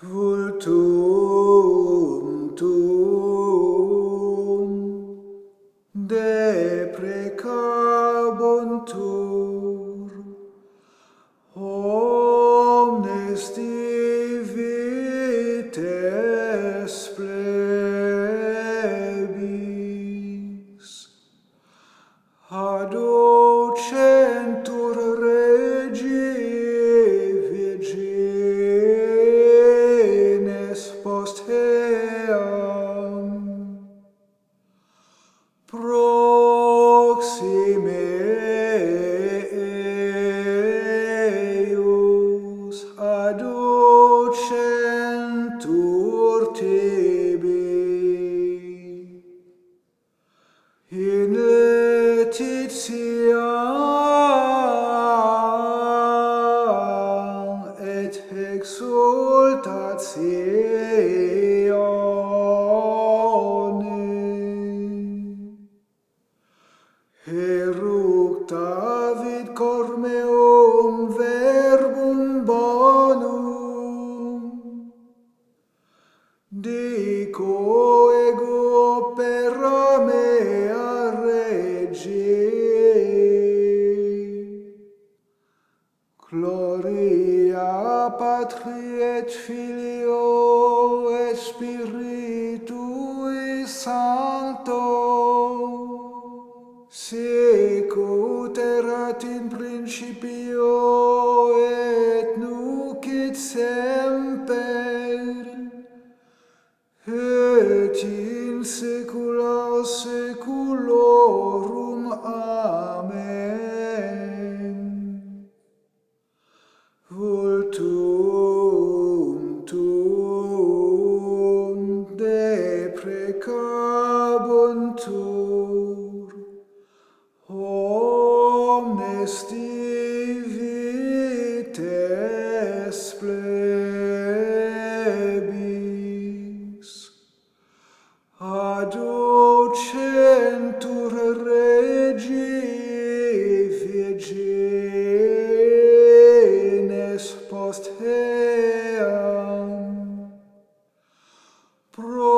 Vultum tuum deprecabuntur omnes divites plebis, aducentur regie virgines post eam, proxime eius aducentur tibi, in laetitiam et exultatione. Eructavit cor meum verbum bonum, dico ego opera mea Regi. Gloria Patri et Filio et Spiritui Sancto, sic ut erat in principio et nunc et semper, et in saecula saeculorum. Amen. Vultum tuum deprecabuntur omnes divites plebis, aducentur regie virgines post eam,